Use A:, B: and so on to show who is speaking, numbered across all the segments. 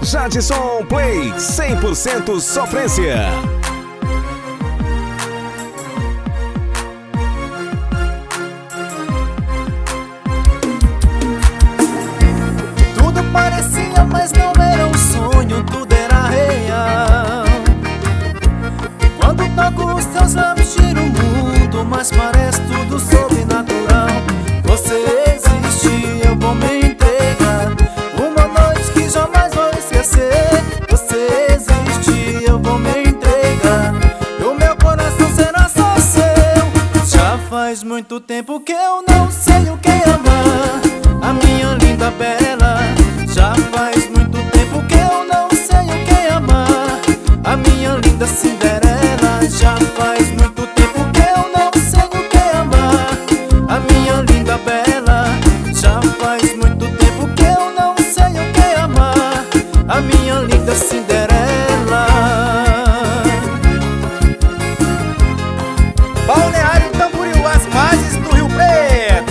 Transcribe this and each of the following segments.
A: Jadson Play 100% sofrência.
B: Tudo parecia, mas não era um sonho, tudo era real. Quando toco os teus lábios, tiro o mundo, mas parece tudo sobrenatural. Você existe, eu vou me entregar. Uma noite que jamais vou esquecer. Você existe, eu vou me entregar. E o meu coração será só seu. Já faz muito tempo que eu não sei o que amar, a minha linda bela. Já faz muito tempo que eu não sei o que amar, a minha linda Cinderela. Já faz muito tempo que eu não sei o que amar, a minha linda bela. Já faz muito tempo que eu não sei o que amar, a minha linda Cinderela.
C: Balneário Camboriú, as margens do Rio Preto.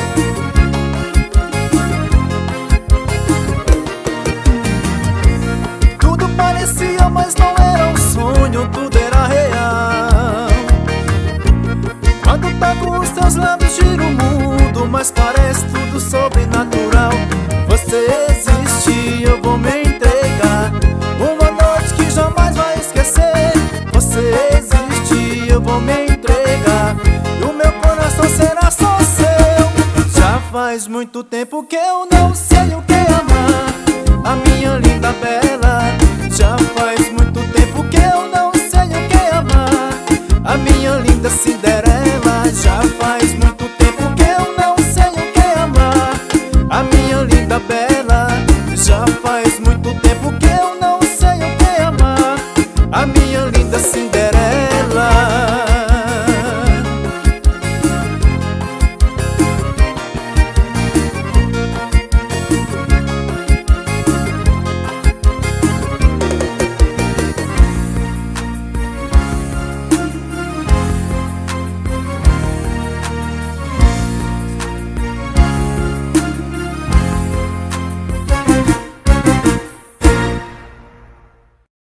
B: Tudo parecia, mas não era um sonho, tudo era real. Quando toco os teus lábios, giro o mundo, mas parece tudo sobrenatural. Você existe, eu vou me entregar. Uma noite que jamais vai esquecer. Você existe, eu vou me entregar. E o meu coração será só seu. Já faz muito tempo que eu não sei o que amar, a minha linda bela. Já faz muito tempo que eu não sei o que amar, a minha linda Cinderela. Já faz muito tempo que eu não sei o que amar, a minha linda bela. Já faz muito tempo